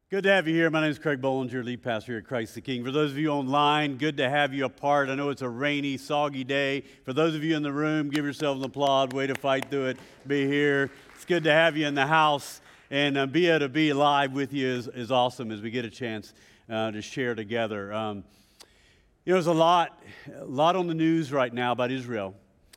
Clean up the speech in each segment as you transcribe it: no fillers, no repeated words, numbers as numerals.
Good to have you here. My name is Craig Bollinger, lead pastor here at Christ the King. For those of you online, good to have you a part. I know it's a rainy, soggy day. For those of you in the room, give yourselves an applaud. Way to fight through it. Be here. It's good to have you in the house. And be able to be live with you is awesome as we get a chance to share together. There's a lot on the news right now about Israel.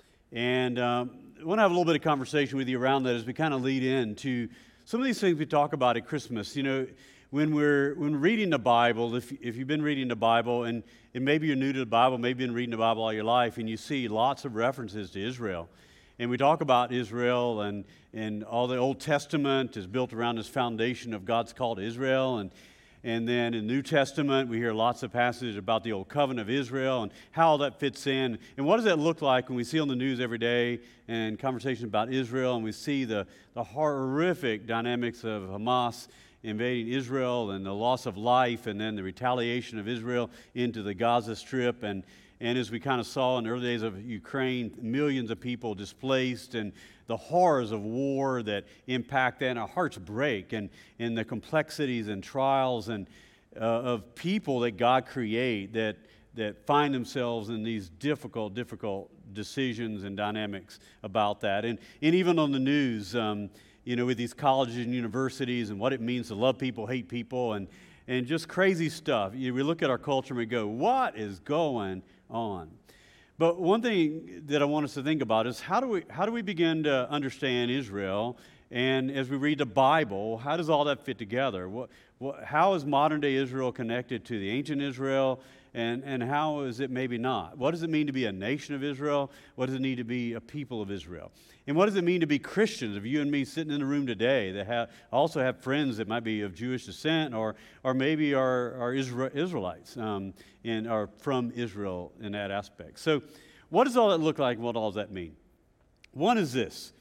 And I want to have a little bit of conversation with you around that as we kind of lead into some of these things we talk about at Christmas. When we're reading the Bible, if you've been reading the Bible, and maybe you're new to the Bible, maybe you've been reading the Bible all your life, and you see lots of references to Israel. And we talk about Israel, and all the Old Testament is built around this foundation of God's call to Israel. And then in the New Testament, we hear lots of passages about the Old Covenant of Israel and how all that fits in. And what does that look like when we see on the news every day and conversations about Israel, and we see the horrific dynamics of Hamas invading Israel and the loss of life, and then the retaliation of Israel into the Gaza Strip. And as we kind of saw in the early days of Ukraine, millions of people displaced, and the horrors of war that impact that, and our hearts break, and the complexities and trials and of people that God create that find themselves in these difficult decisions and dynamics about that. And even on the news, with these colleges and universities and what it means to love people, hate people, and just crazy stuff. We look at our culture and we go, what is going on? But one thing that I want us to think about is how do we begin to understand Israel? And as we read the Bible, how does all that fit together? How is modern day Israel connected to the ancient Israel? And how is it maybe not? What does it mean to be a nation of Israel? What does it mean to be a people of Israel? And what does it mean to be Christians? If you and me sitting in the room today that also have friends that might be of Jewish descent, or maybe are Israelites and are from Israel in that aspect. So what does all that look like, and what all does that mean? One is this.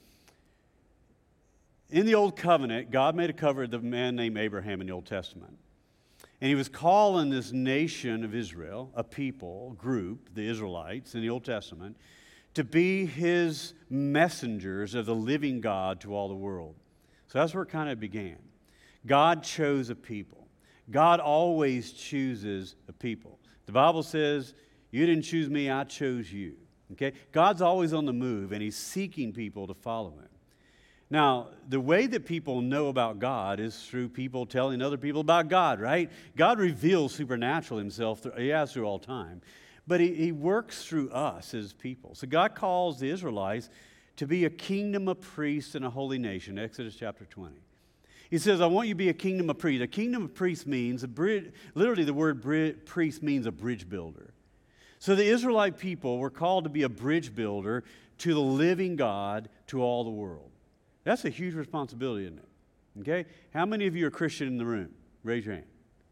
In the Old Covenant, God made a covenant with a man named Abraham in the Old Testament. And he was calling this nation of Israel, a people, group, the Israelites in the Old Testament, to be his messengers of the living God to all the world. So that's where it kind of began. God chose a people. God always chooses a people. The Bible says, you didn't choose me, I chose you. Okay? God's always on the move, and he's seeking people to follow him. Now, the way that people know about God is through people telling other people about God, right? God reveals supernaturally himself, he has through all time. But he works through us as people. So God calls the Israelites to be a kingdom of priests and a holy nation, Exodus chapter 20. He says, I want you to be a kingdom of priests. A kingdom of priests means, literally the word priest means a bridge builder. So the Israelite people were called to be a bridge builder to the living God to all the world. That's a huge responsibility, isn't it? Okay? How many of you are Christian in the room? Raise your hand.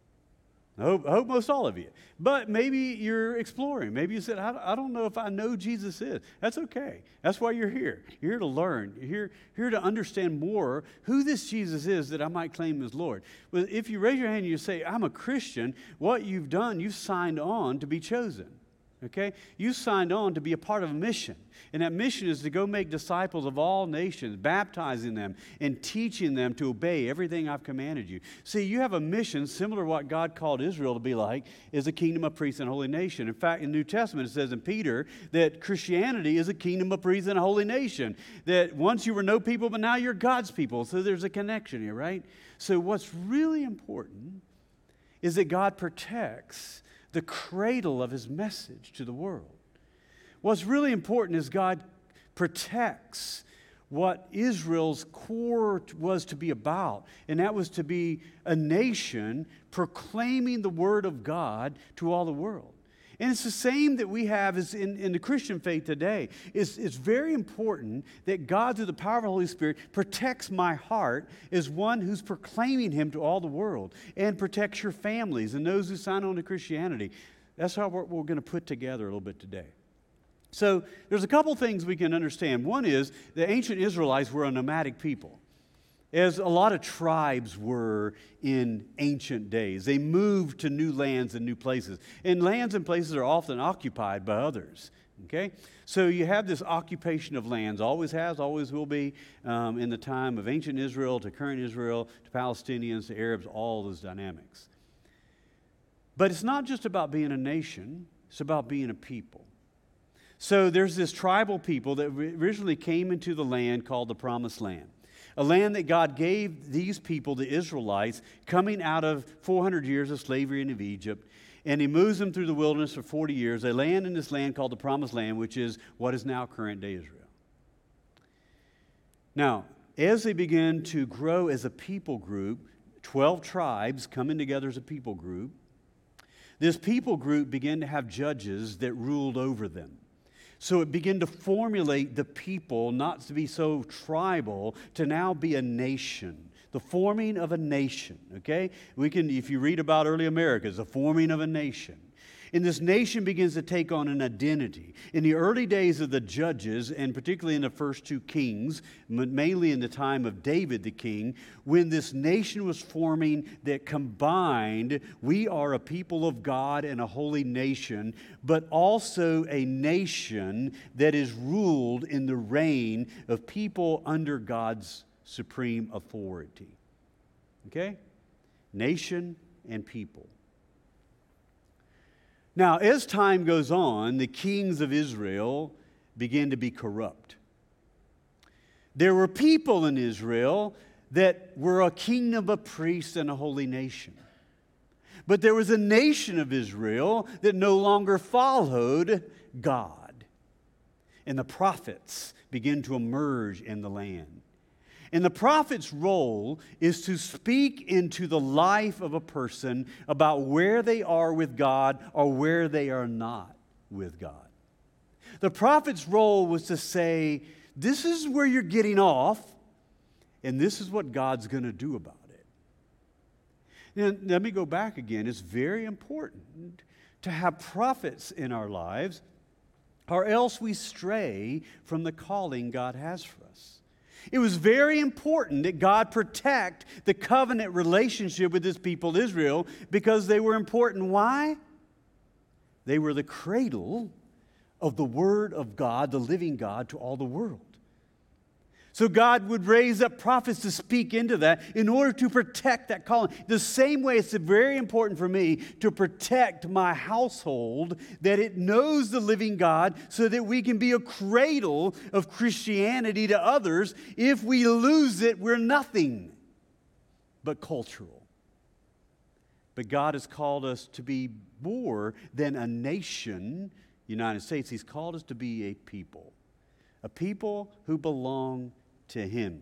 I hope most all of you. But maybe you're exploring. Maybe you said, I don't know if I know Jesus is. That's okay. That's why you're here. You're here to learn. You're here to understand more who this Jesus is that I might claim as Lord. Well, if you raise your hand and you say, I'm a Christian, what you've done, you've signed on to be chosen. Okay? You signed on to be a part of a mission. And that mission is to go make disciples of all nations, baptizing them and teaching them to obey everything I've commanded you. See, you have a mission similar to what God called Israel to be like, is a kingdom of priests and a holy nation. In fact, in the New Testament, it says in Peter that Christianity is a kingdom of priests and a holy nation. That once you were no people, but now you're God's people. So there's a connection here, right? So what's really important is that God protects the cradle of his message to the world. What's really important is God protects what Israel's core was to be about, and that was to be a nation proclaiming the word of God to all the world. And it's the same that we have as in the Christian faith today. It's very important that God, through the power of the Holy Spirit, protects my heart as one who's proclaiming him to all the world, and protects your families and those who sign on to Christianity. That's how we're going to put together a little bit today. So there's a couple things we can understand. One is the ancient Israelites were a nomadic people, as a lot of tribes were in ancient days. They moved to new lands and new places. And lands and places are often occupied by others. Okay? So you have this occupation of lands, always has, always will be, in the time of ancient Israel to current Israel to Palestinians to Arabs, all those dynamics. But it's not just about being a nation, it's about being a people. So there's this tribal people that originally came into the land called the Promised Land. A land that God gave these people, the Israelites, coming out of 400 years of slavery in Egypt. And he moves them through the wilderness for 40 years. They land in this land called the Promised Land, which is what is now current-day Israel. Now, as they begin to grow as a people group, 12 tribes coming together as a people group, this people group began to have judges that ruled over them. So it began to formulate the people, not to be so tribal, to now be a nation. The forming of a nation, okay? We can, if you read about early America, it's the forming of a nation. And this nation begins to take on an identity. In the early days of the judges, and particularly in the first two kings, mainly in the time of David the king, when this nation was forming that combined, we are a people of God and a holy nation, but also a nation that is ruled in the reign of people under God's supreme authority. Okay? Nation and people. Now, as time goes on, the kings of Israel begin to be corrupt. There were people in Israel that were a kingdom of priests and a holy nation. But there was a nation of Israel that no longer followed God. And the prophets begin to emerge in the land. And the prophet's role is to speak into the life of a person about where they are with God or where they are not with God. The prophet's role was to say, this is where you're getting off, and this is what God's going to do about it. Now, let me go back again. It's very important to have prophets in our lives, or else we stray from the calling God has for us. It was very important that God protect the covenant relationship with His people Israel because they were important. Why? They were the cradle of the Word of God, the living God, to all the world. So God would raise up prophets to speak into that in order to protect that calling. The same way it's very important for me to protect my household, that it knows the living God so that we can be a cradle of Christianity to others. If we lose it, we're nothing but cultural. But God has called us to be more than a nation, United States. He's called us to be a people who belong to Him.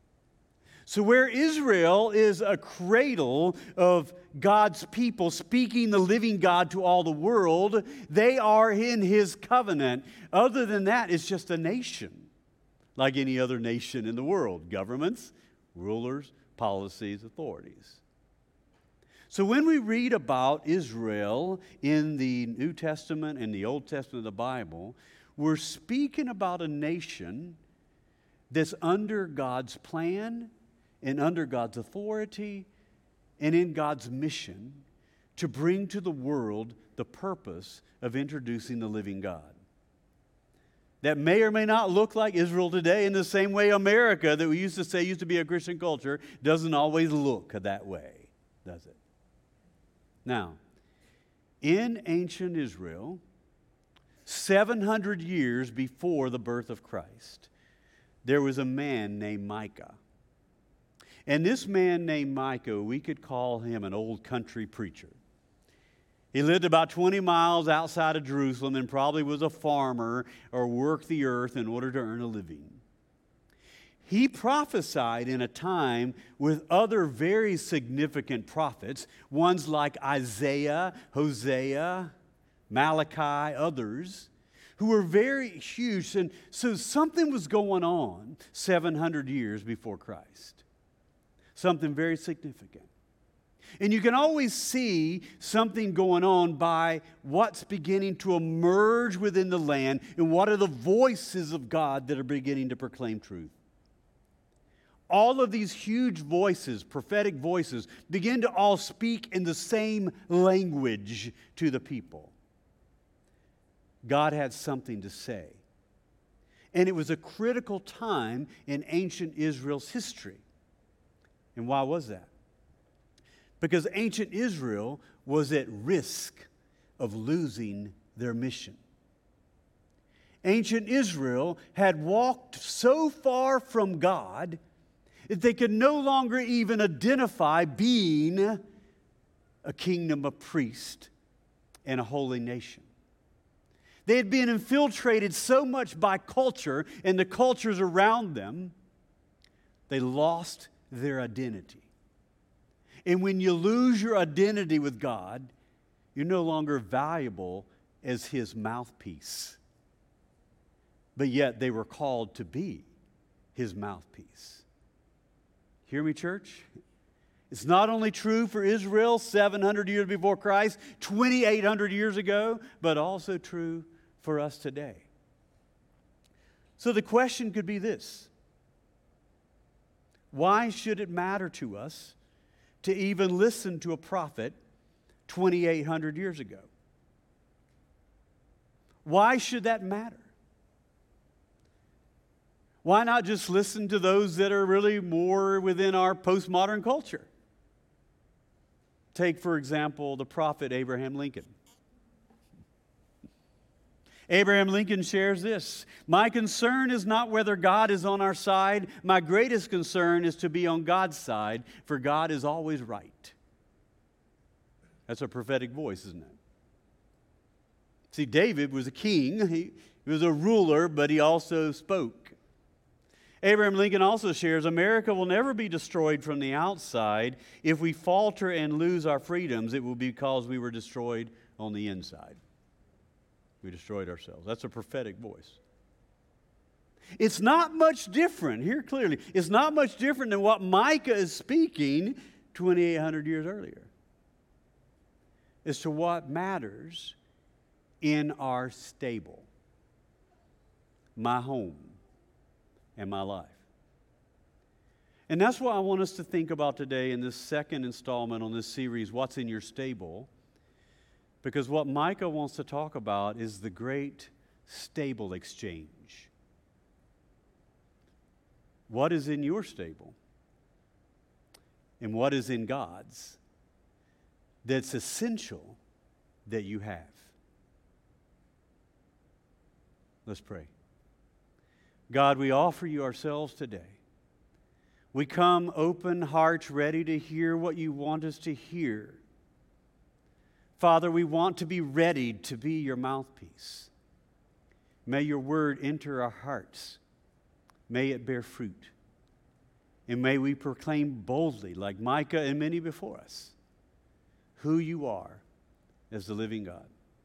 So where Israel is a cradle of God's people speaking the living God to all the world, they are in His covenant. Other than that, it's just a nation, like any other nation in the world. Governments, rulers, policies, authorities. So when we read about Israel in the New Testament and the Old Testament of the Bible, we're speaking about a nation that's under God's plan and under God's authority and in God's mission to bring to the world the purpose of introducing the living God. That may or may not look like Israel today, in the same way America, that we used to say used to be a Christian culture, doesn't always look that way, does it? Now, in ancient Israel, 700 years before the birth of Christ, there was a man named Micah. And this man named Micah, we could call him an old country preacher. He lived about 20 miles outside of Jerusalem and probably was a farmer or worked the earth in order to earn a living. He prophesied in a time with other very significant prophets, ones like Isaiah, Hosea, Malachi, others, who were very huge. And so something was going on 700 years before Christ. Something very significant. And you can always see something going on by what's beginning to emerge within the land and what are the voices of God that are beginning to proclaim truth. All of these huge voices, prophetic voices, begin to all speak in the same language to the people. God had something to say. And it was a critical time in ancient Israel's history. And why was that? Because ancient Israel was at risk of losing their mission. Ancient Israel had walked so far from God that they could no longer even identify being a kingdom of priests and a holy nation. They had been infiltrated so much by culture and the cultures around them, they lost their identity. And when you lose your identity with God, you're no longer valuable as His mouthpiece. But yet they were called to be His mouthpiece. Hear me, church? It's not only true for Israel 700 years before Christ, 2,800 years ago, but also true for us today. So the question could be this: why should it matter to us to even listen to a prophet 2,800 years ago? Why should that matter? Why not just listen to those that are really more within our postmodern culture? Take, for example, the prophet Abraham Lincoln. Abraham Lincoln shares this: "My concern is not whether God is on our side. My greatest concern is to be on God's side, for God is always right." That's a prophetic voice, isn't it? See, David was a king. He was a ruler, but he also spoke. Abraham Lincoln also shares, "America will never be destroyed from the outside. If we falter and lose our freedoms, it will be because we were destroyed on the inside." We destroyed ourselves. That's a prophetic voice. It's not much different, hear clearly, it's not much different than what Micah is speaking 2,800 years earlier as to what matters in our stable, my home, and my life. And that's what I want us to think about today in this second installment on this series, What's in Your Stable? Because what Micah wants to talk about is the great stable exchange. What is in your stable? And what is in God's that's essential that you have? Let's pray. God, we offer you ourselves today. We come open hearts, ready to hear what you want us to hear. Father, we want to be ready to be your mouthpiece. May your word enter our hearts. May it bear fruit. And may we proclaim boldly, like Micah and many before us, who you are as the living God.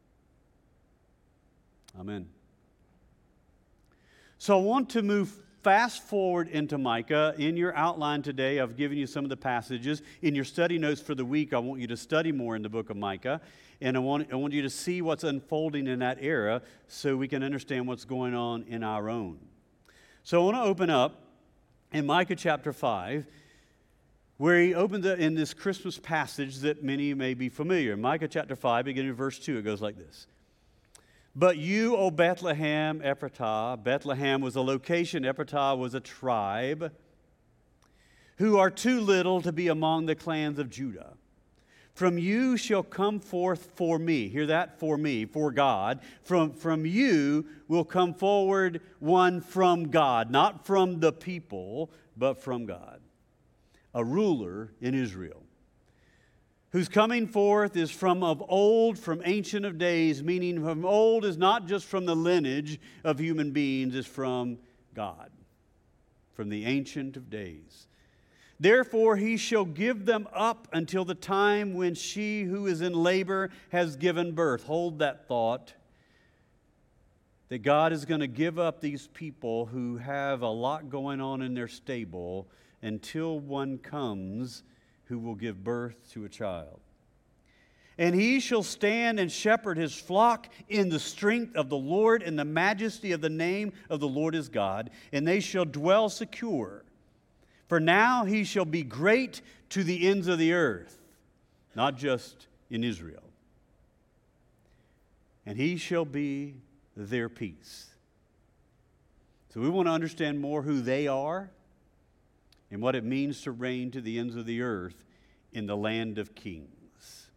Amen. So I want to move fast forward into Micah. In your outline today, I've given you some of the passages. In your study notes for the week, I want you to study more in the book of Micah. And I want you to see what's unfolding in that era so we can understand what's going on in our own. So I want to open up in Micah chapter 5, where he opens it in this Christmas passage that many may be familiar. Micah chapter 5, beginning in verse 2, it goes like this. "But you, O Bethlehem Ephratah," Bethlehem was a location, Ephratah was a tribe, "who are too little to be among the clans of Judah. From you shall come forth for me," hear that, for me, for God. From you will come forward one from God, not from the people, but from God, "a ruler in Israel, whose coming forth is from of old, from ancient of days," meaning from old is not just from the lineage of human beings, it's from God, from the ancient of days. "Therefore he shall give them up until the time when she who is in labor has given birth." Hold that thought, that God is going to give up these people who have a lot going on in their stable until one comes who will give birth to a child. "And he shall stand and shepherd his flock in the strength of the Lord and the majesty of the name of the Lord his God, and they shall dwell secure. For now he shall be great to the ends of the earth," not just in Israel. and he shall be their peace. So we want to understand more who they are and what it means to reign to the ends of the earth in the land of kings.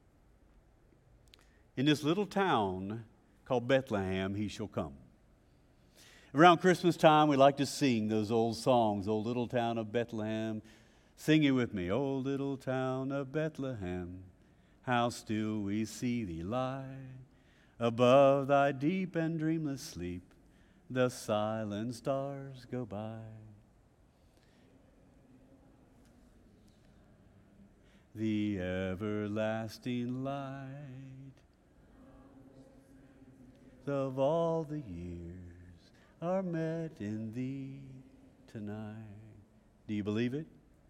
In this little town called Bethlehem, he shall come. Around Christmas time, we like to sing those old songs, "O Little Town of Bethlehem." Sing it with me. "O little town of Bethlehem, how still we see thee lie. Above thy deep and dreamless sleep, the silent stars go by. The everlasting light of all the years are met in thee tonight." Do you believe it?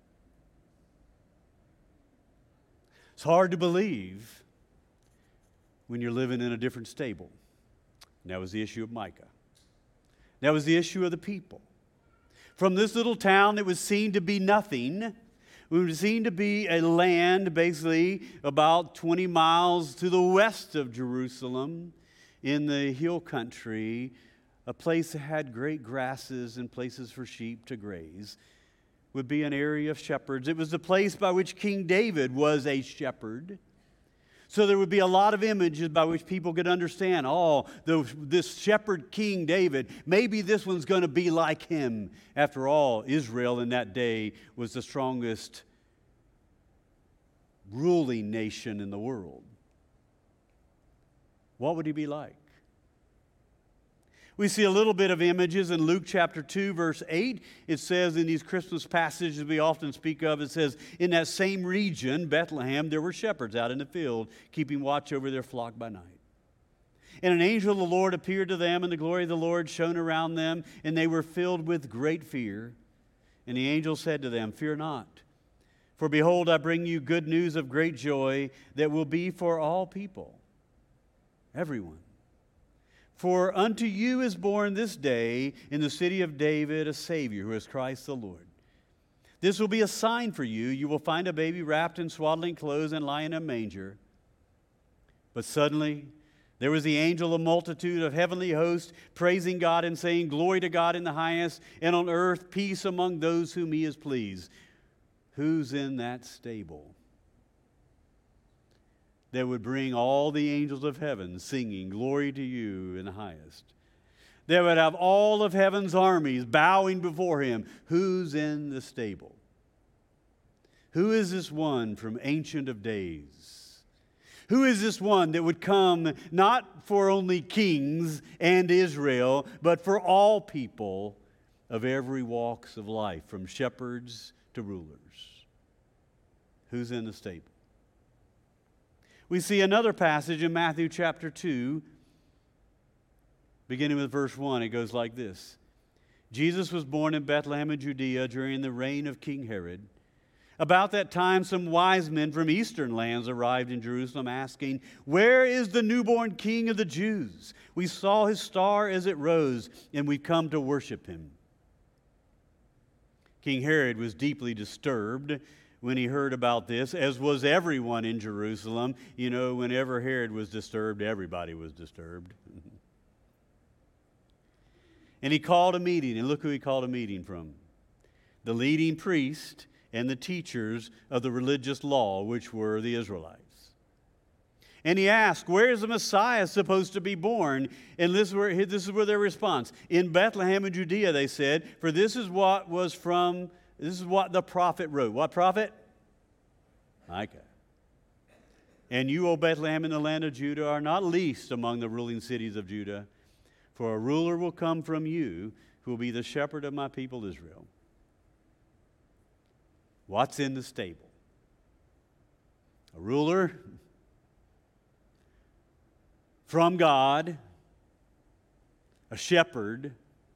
It's hard to believe when you're living in a different stable. And that was the issue of Micah. That was the issue of the people. From this little town that was seen to be nothing, it was seen to be a land basically about 20 miles to the west of Jerusalem in the hill country, a place that had great grasses and places for sheep to graze, would be an area of shepherds. It was the place by which King David was a shepherd. So there would be a lot of images by which people could understand, this shepherd King David, maybe this one's going to be like him. After all, Israel in that day was the strongest ruling nation in the world. What would he be like? We see a little bit of images in Luke chapter 2, verse 8. It says in these Christmas passages we often speak of, it says, "In that same region, Bethlehem, there were shepherds out in the field, keeping watch over their flock by night. And an angel of the Lord appeared to them, and the glory of the Lord shone around them, and they were filled with great fear. And the angel said to them, 'Fear not, for behold, I bring you good news of great joy that will be for all people,'" everyone. "For unto you is born this day in the city of David a Savior, who is Christ the Lord. This will be a sign for you. You will find a baby wrapped in swaddling clothes and lying in a manger." But suddenly there was the angel of a multitude of heavenly hosts praising God and saying, "Glory to God in the highest, and on earth peace among those whom he is pleased." Who's in that stable that would bring all the angels of heaven singing, "Glory to you in the highest"? That would have all of heaven's armies bowing before him. Who's in the stable? Who is this one from Ancient of Days? Who is this one that would come not for only kings and Israel, but for all people of every walks of life, from shepherds to rulers? Who's in the stable? We see another passage in Matthew chapter 2, beginning with verse 1. It goes like this. "Jesus was born in Bethlehem in Judea during the reign of King Herod. About that time, some wise men from eastern lands arrived in Jerusalem, asking, 'Where is the newborn King of the Jews? We saw his star as it rose, and we've come to worship him.' King Herod was deeply disturbed when he heard about this, as was everyone in Jerusalem. You know, whenever Herod was disturbed, everybody was disturbed. And he called a meeting, and look who he called a meeting from. The leading priest and the teachers of the religious law, which were the Israelites. And he asked, 'Where is the Messiah supposed to be born?' And this is where their response. 'In Bethlehem in Judea,' they said, 'for this is what the prophet wrote.'" What prophet? Micah. "And you, O Bethlehem, in the land of Judah, are not least among the ruling cities of Judah. For a ruler will come from you, who will be the shepherd of my people Israel." What's in the stable? A ruler from God, a shepherd,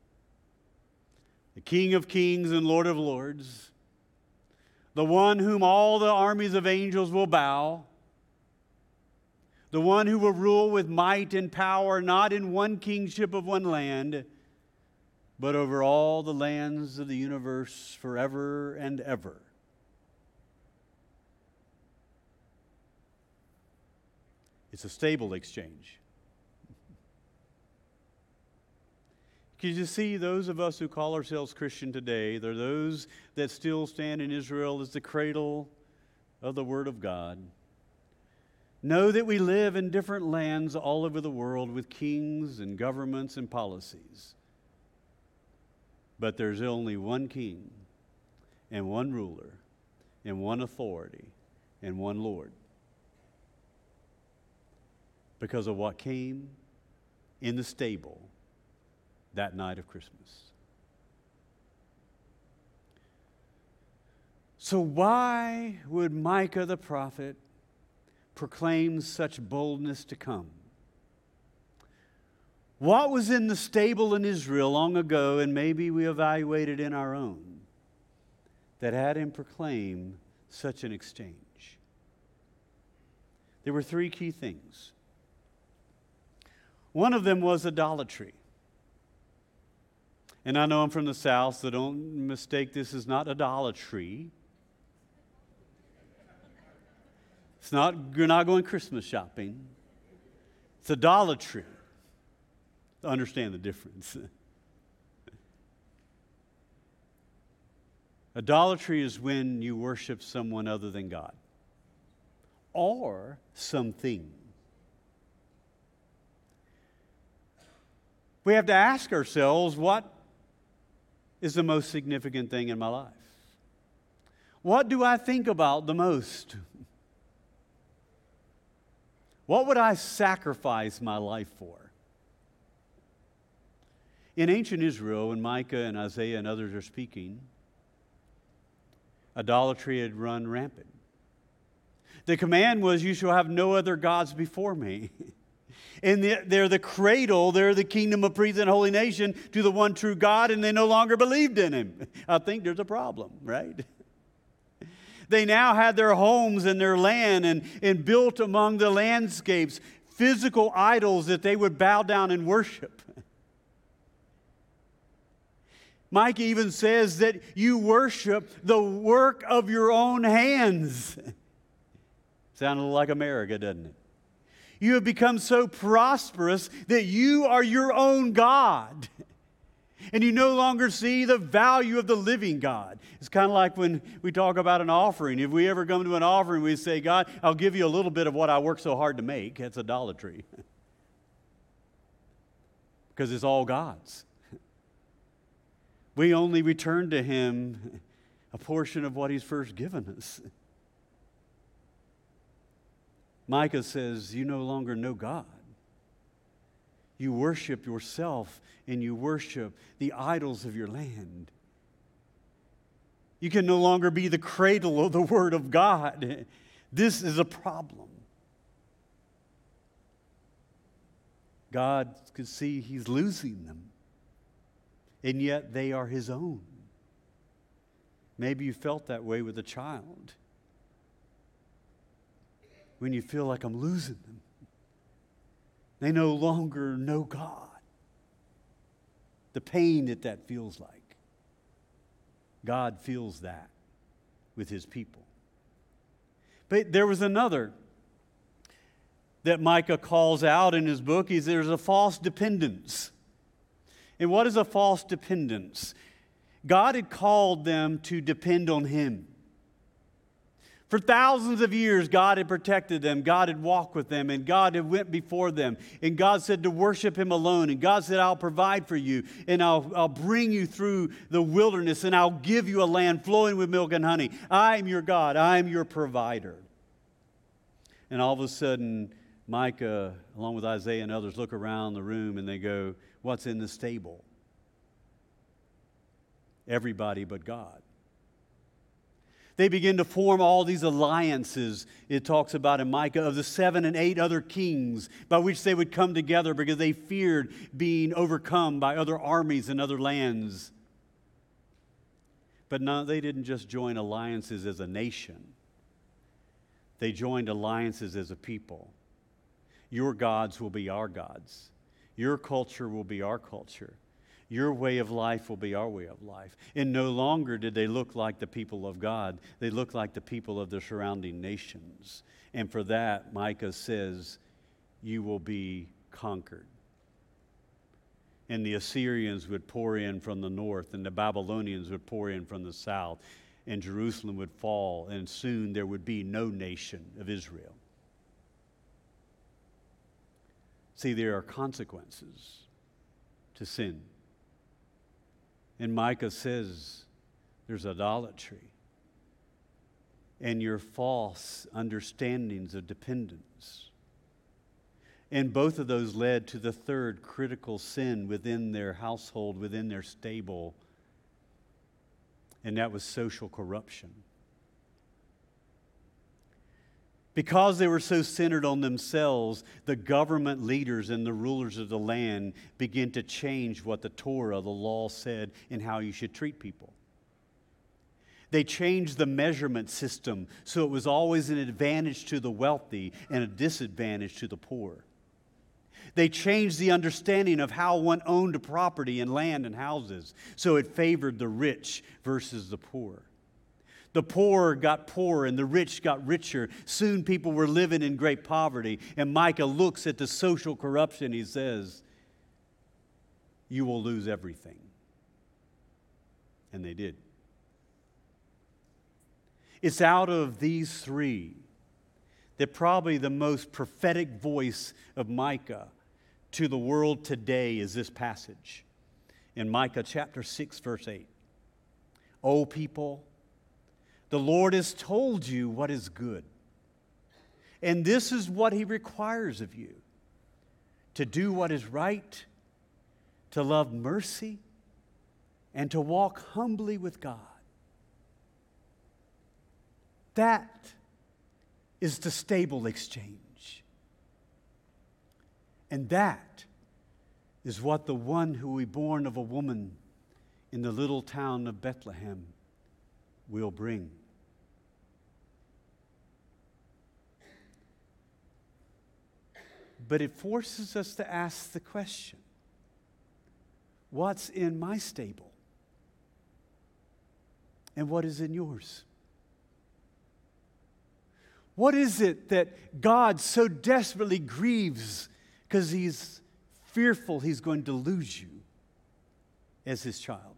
the King of kings and Lord of lords, the one whom all the armies of angels will bow, the one who will rule with might and power, not in one kingship of one land, but over all the lands of the universe forever and ever. It's a stable exchange. Because you see, those of us who call ourselves Christian today, they're those that still stand in Israel as the cradle of the Word of God. Know that we live in different lands all over the world with kings and governments and policies. But there's only one king and one ruler and one authority and one Lord. Because of what came in the stable that night of Christmas. So why would Micah the prophet proclaim such boldness to come? What was in the stable in Israel long ago, and maybe we evaluated in our own, that had him proclaim such an exchange? There were three key things. One of them was idolatry. And I know I'm from the South, so don't mistake this as not idolatry. It's not, you're not going Christmas shopping. It's idolatry. To understand the difference. Idolatry is when you worship someone other than God or something. We have to ask ourselves, what is the most significant thing in my life? What do I think about the most? What would I sacrifice my life for? In ancient Israel, when Micah and Isaiah and others are speaking, idolatry had run rampant. The command was, you shall have no other gods before me. And they're the cradle, they're the kingdom of priests and holy nation to the one true God, and they no longer believed in him. I think there's a problem, right? They now had their homes and their land and built among the landscapes physical idols that they would bow down and worship. Micah even says that you worship the work of your own hands. Sounded like America, doesn't it? You have become so prosperous that you are your own God. And you no longer see the value of the living God. It's kind of like when we talk about an offering. If we ever come to an offering, we say, God, I'll give you a little bit of what I worked so hard to make. That's idolatry. Because it's all God's. We only return to Him a portion of what He's first given us. Micah says, you no longer know God. You worship yourself and you worship the idols of your land. You can no longer be the cradle of the Word of God. This is a problem. God could see He's losing them, and yet they are His own. Maybe you felt that way with a child. When you feel like I'm losing them. They no longer know God. The pain that feels like. God feels that with His people. But there was another that Micah calls out in his book. There's a false dependence. And what is a false dependence? God had called them to depend on Him. For thousands of years, God had protected them. God had walked with them, and God had went before them. And God said to worship Him alone. And God said, I'll provide for you, and I'll bring you through the wilderness, and I'll give you a land flowing with milk and honey. I am your God. I am your provider. And all of a sudden, Micah, along with Isaiah and others, look around the room, and they go, what's in the stable? Everybody but God. They begin to form all these alliances, it talks about in Micah, of the 7 and 8 other kings by which they would come together because they feared being overcome by other armies in other lands. But no, they didn't just join alliances as a nation. They joined alliances as a people. Your gods will be our gods. Your culture will be our culture. Your way of life will be our way of life. And no longer did they look like the people of God. They looked like the people of the surrounding nations. And for that, Micah says, you will be conquered. and the Assyrians would pour in from the north, and the Babylonians would pour in from the south, and Jerusalem would fall, and soon there would be no nation of Israel. See, there are consequences to sin. And Micah says there's idolatry and your false understandings of dependence. And both of those led to the third critical sin within their household, within their stable, and that was social corruption. Because they were so centered on themselves, the government leaders and the rulers of the land began to change what the Torah, the law, said in how you should treat people. They changed the measurement system so it was always an advantage to the wealthy and a disadvantage to the poor. They changed the understanding of how one owned property and land and houses so it favored the rich versus the poor. The poor got poorer and the rich got richer. Soon people were living in great poverty. And Micah looks at the social corruption. He says, you will lose everything. And they did. It's out of these three that probably the most prophetic voice of Micah to the world today is this passage in Micah chapter 6, verse 8. O people, the Lord has told you what is good, and this is what He requires of you: to do what is right, to love mercy, and to walk humbly with God. That is the stable exchange. And that is what the one who will be born of a woman in the little town of Bethlehem will bring. But it forces us to ask the question, what's in my stable? And what is in yours? What is it that God so desperately grieves because He's fearful He's going to lose you as His child?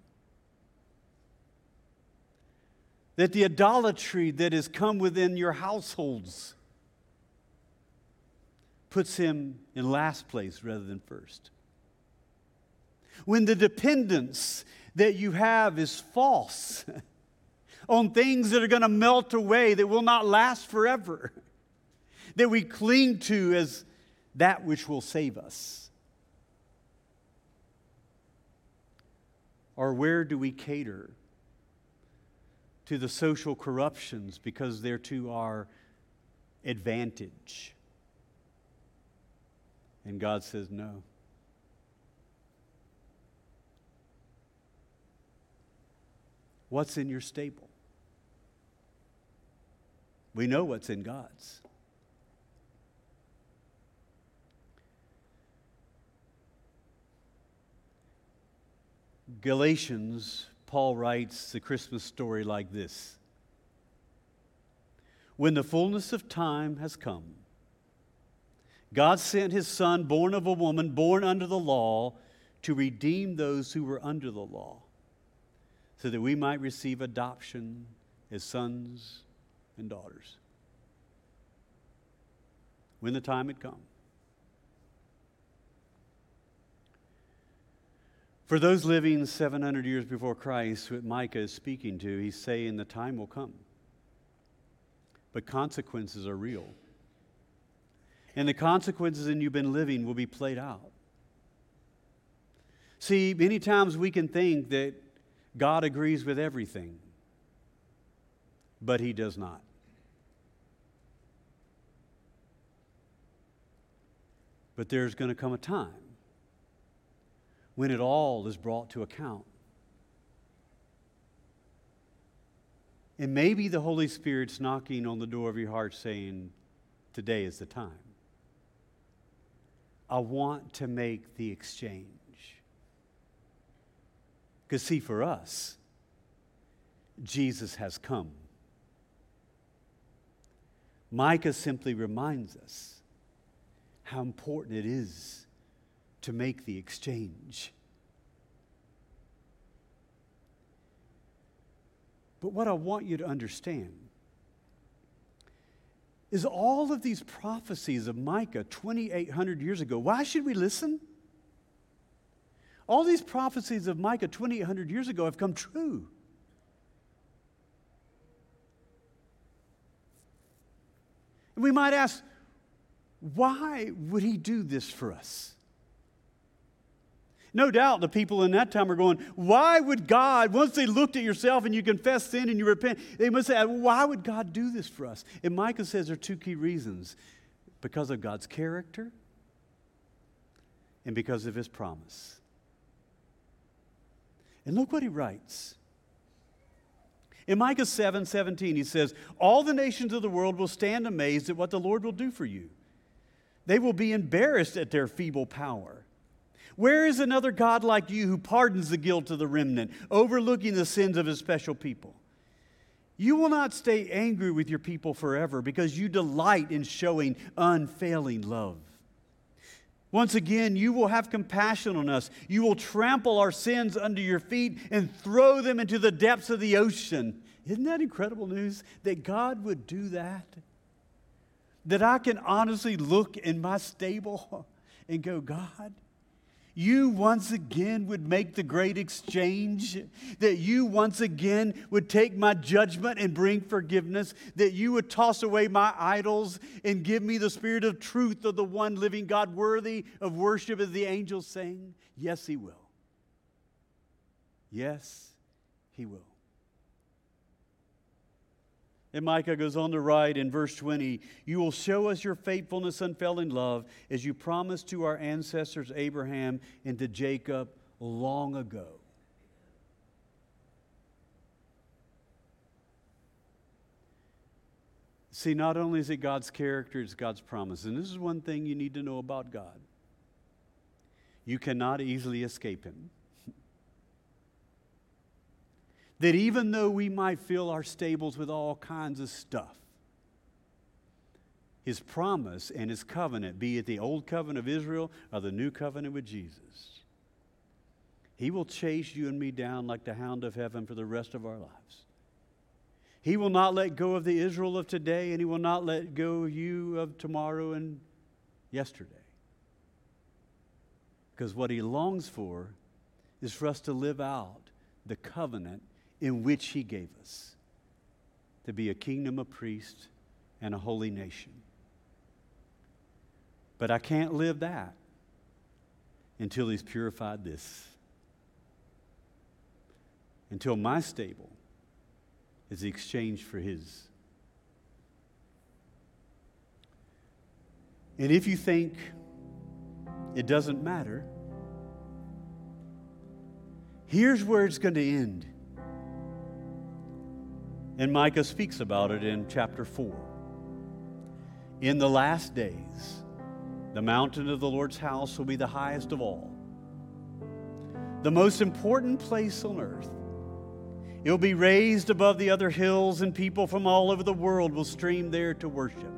That the idolatry that has come within your households puts Him in last place rather than first. When the dependence that you have is false on things that are going to melt away, that will not last forever, that we cling to as that which will save us. Or where do we cater to the social corruptions because they're to our advantage? And God says no. What's in your stable? We know what's in God's. Galatians, Paul writes the Christmas story like this: when the fullness of time has come, God sent His Son, born of a woman, born under the law, to redeem those who were under the law, so that we might receive adoption as sons and daughters. When the time had come. For those living 700 years before Christ, who Micah is speaking to, he's saying the time will come. But consequences are real. And the consequences in you've been living will be played out. See, many times we can think that God agrees with everything, but He does not. But there's going to come a time when it all is brought to account. And maybe the Holy Spirit's knocking on the door of your heart saying, today is the time. I want to make the exchange. Because see, for us, Jesus has come. Micah simply reminds us how important it is to make the exchange. But what I want you to understand is all of these prophecies of Micah 2,800 years ago. Why should we listen? All these prophecies of Micah 2,800 years ago have come true. And we might ask, why would he do this for us? No doubt the people in that time are going, why would God, once they looked at yourself and you confess sin and you repent, they must say, why would God do this for us? And Micah says there are two key reasons. Because of God's character and because of his promise. And look what he writes. In Micah 7:17, he says, all the nations of the world will stand amazed at what the Lord will do for you. They will be embarrassed at their feeble power. Where is another God like you who pardons the guilt of the remnant, overlooking the sins of his special people? You will not stay angry with your people forever because you delight in showing unfailing love. Once again, you will have compassion on us. You will trample our sins under your feet and throw them into the depths of the ocean. Isn't that incredible news? That God would do that? That I can honestly look in my stable and go, God, you once again would make the great exchange, that you once again would take my judgment and bring forgiveness, that you would toss away my idols and give me the spirit of truth of the one living God worthy of worship, as the angels sing. Yes, he will. Yes, he will. And Micah goes on to write in verse 20, you will show us your faithfulness, unfailing love, as you promised to our ancestors Abraham and to Jacob long ago. See, not only is it God's character, it's God's promise. And this is one thing you need to know about God. You cannot easily escape him. That even though we might fill our stables with all kinds of stuff, his promise and his covenant, be it the old covenant of Israel or the new covenant with Jesus, he will chase you and me down like the hound of heaven for the rest of our lives. He will not let go of the Israel of today, and he will not let go of you of tomorrow and yesterday. Because what he longs for is for us to live out the covenant in which he gave us, to be a kingdom of priests and a holy nation. But I can't live that until he's purified this. Until my stable is exchanged for his. And if you think it doesn't matter, here's where it's going to end. And Micah speaks about it in chapter 4. In the last days, the mountain of the Lord's house will be the highest of all, the most important place on earth. It will be raised above the other hills, and people from all over the world will stream there to worship.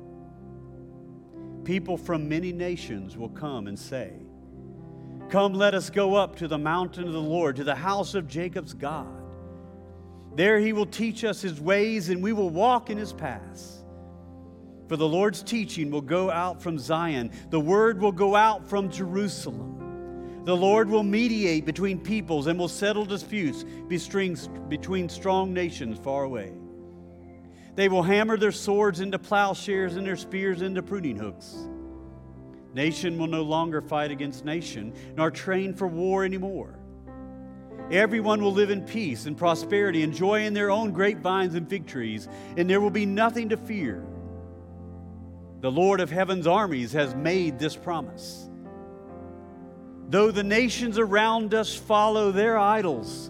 People from many nations will come and say, come, let us go up to the mountain of the Lord, to the house of Jacob's God. There he will teach us his ways, and we will walk in his paths. For the Lord's teaching will go out from Zion. The word will go out from Jerusalem. The Lord will mediate between peoples and will settle disputes between strong nations far away. They will hammer their swords into plowshares and their spears into pruning hooks. Nation will no longer fight against nation, nor train for war anymore. Everyone will live in peace and prosperity, enjoying their own grapevines and fig trees, and there will be nothing to fear. The Lord of heaven's armies has made this promise. Though the nations around us follow their idols,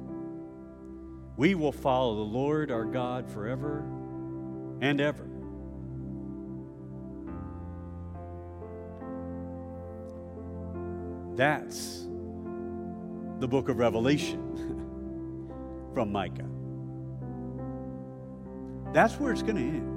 we will follow the Lord our God forever and ever. That's the book of Revelation from Micah. That's where it's going to end.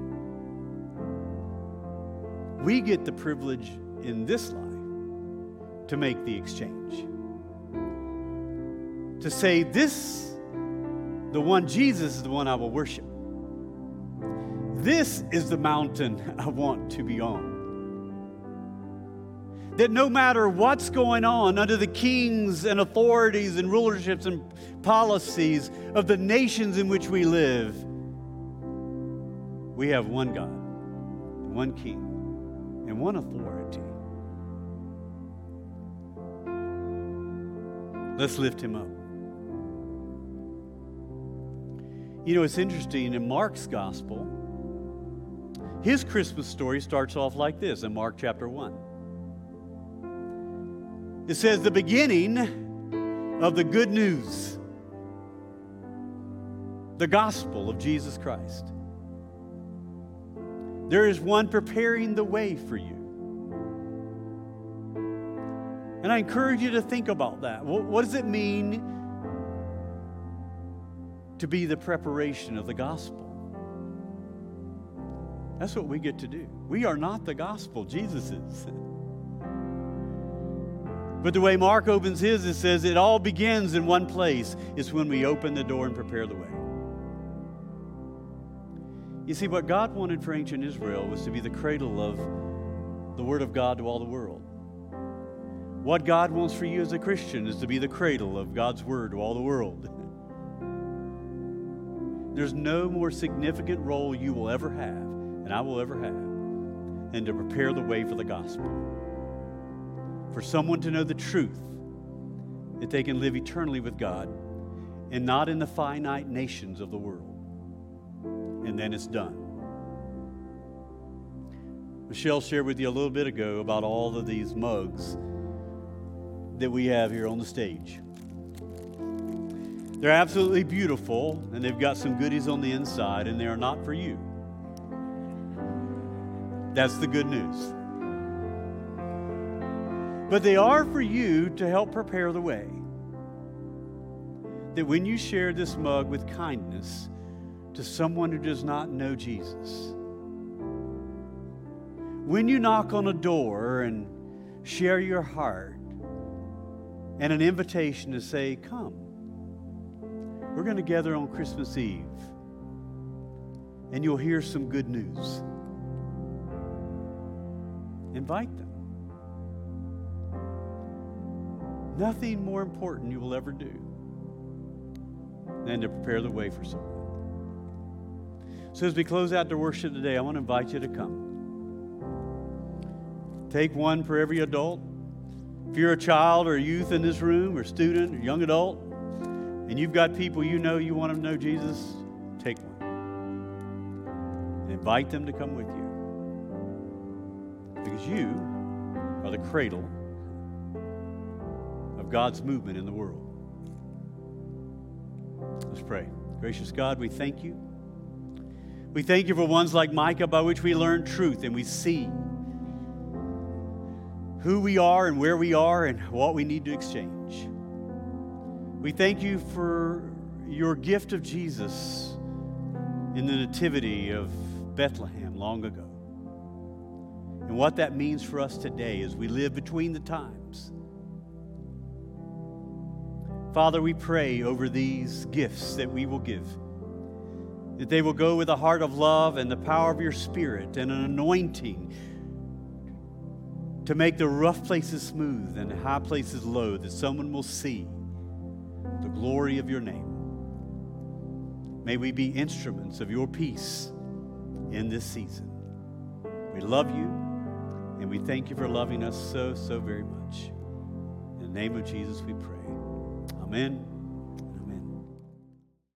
We get the privilege in this life to make the exchange. To say, this The one Jesus is the one I will worship. This is the mountain I want to be on. That no matter what's going on under the kings and authorities and rulerships and policies of the nations in which we live, we have one God, one King, and one authority. Let's lift him up. You know, it's interesting, in Mark's gospel, his Christmas story starts off like this in Mark chapter 1. It says, the beginning of the good news, the gospel of Jesus Christ. There is one preparing the way for you. And I encourage you to think about that. What does it mean to be the preparation of the gospel? That's what we get to do. We are not the gospel, Jesus is. But the way Mark opens his, it says it all begins in one place. It's when we open the door and prepare the way. You see, what God wanted for ancient Israel was to be the cradle of the Word of God to all the world. What God wants for you as a Christian is to be the cradle of God's Word to all the world. There's no more significant role you will ever have, and I will ever have, than to prepare the way for the gospel. For someone to know the truth, that they can live eternally with God and not in the finite nations of the world. And then it's done. Michelle shared with you a little bit ago about all of these mugs that we have here on the stage. They're absolutely beautiful, and they've got some goodies on the inside, and they are not for you. That's the good news. But they are for you to help prepare the way. That when you share this mug with kindness to someone who does not know Jesus, when you knock on a door and share your heart and an invitation to say, come, we're going to gather on Christmas Eve, and you'll hear some good news. Invite them. Nothing more important you will ever do than to prepare the way for someone. So as we close out the worship today, I want to invite you to come. Take one for every adult. If you're a child or a youth in this room, or student, or young adult, and you've got people you know you want them to know Jesus, take one. And invite them to come with you. Because you are the cradle of God's movement in the world. Let's pray. Gracious God, we thank you. We thank you for ones like Micah, by which we learn truth and we see who we are and where we are and what we need to exchange. We thank you for your gift of Jesus in the nativity of Bethlehem long ago, and what that means for us today as we live between the times. Father, we pray over these gifts that we will give, that they will go with a heart of love and the power of your Spirit and an anointing to make the rough places smooth and the high places low, that someone will see the glory of your name. May we be instruments of your peace in this season. We love you, and we thank you for loving us so, so very much. In the name of Jesus we pray. Amen.